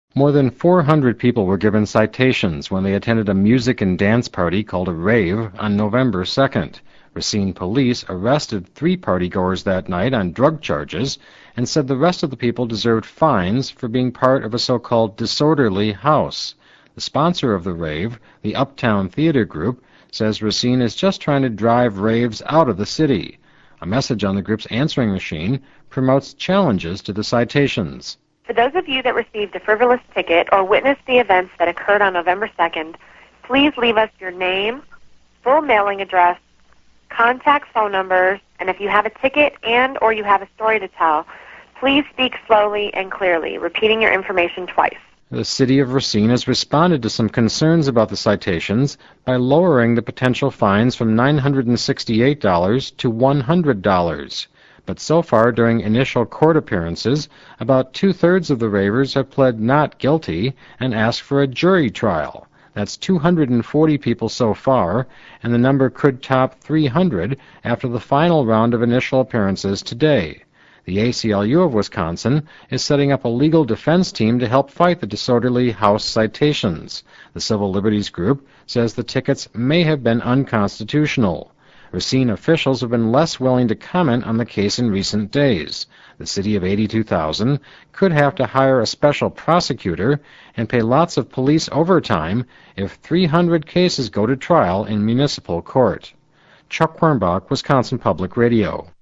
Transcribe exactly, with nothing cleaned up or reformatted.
More than four hundred people were given citations when they attended a music and dance party called a rave on November second. Racine police arrested three partygoers that night on drug charges and said the rest of the people deserved fines for being part of a so-called disorderly house. The sponsor of the rave, the Uptown Theater Group, says Racine is just trying to drive raves out of the city. A message on the group's answering machine promotes challenges to the citations. For those of you that received a frivolous ticket or witnessed the events that occurred on November second, please leave us your name, full mailing address, contact phone numbers, and if you have a ticket and or you have a story to tell, please speak slowly and clearly, repeating your information twice. The city of Racine has responded to some concerns about the citations by lowering the potential fines from nine hundred sixty-eight dollars to one hundred dollars. But so far, during initial court appearances, about two-thirds of the ravers have pled not guilty and asked for a jury trial. That's two hundred forty people so far, and the number could top three hundred after the final round of initial appearances today. The A C L U of Wisconsin is setting up a legal defense team to help fight the disorderly house citations. The Civil Liberties Group says the tickets may have been unconstitutional. Racine officials have been less willing to comment on the case in recent days. The city of eighty-two thousand could have to hire a special prosecutor and pay lots of police overtime if three hundred cases go to trial in municipal court. Chuck Quirmbach, Wisconsin Public Radio.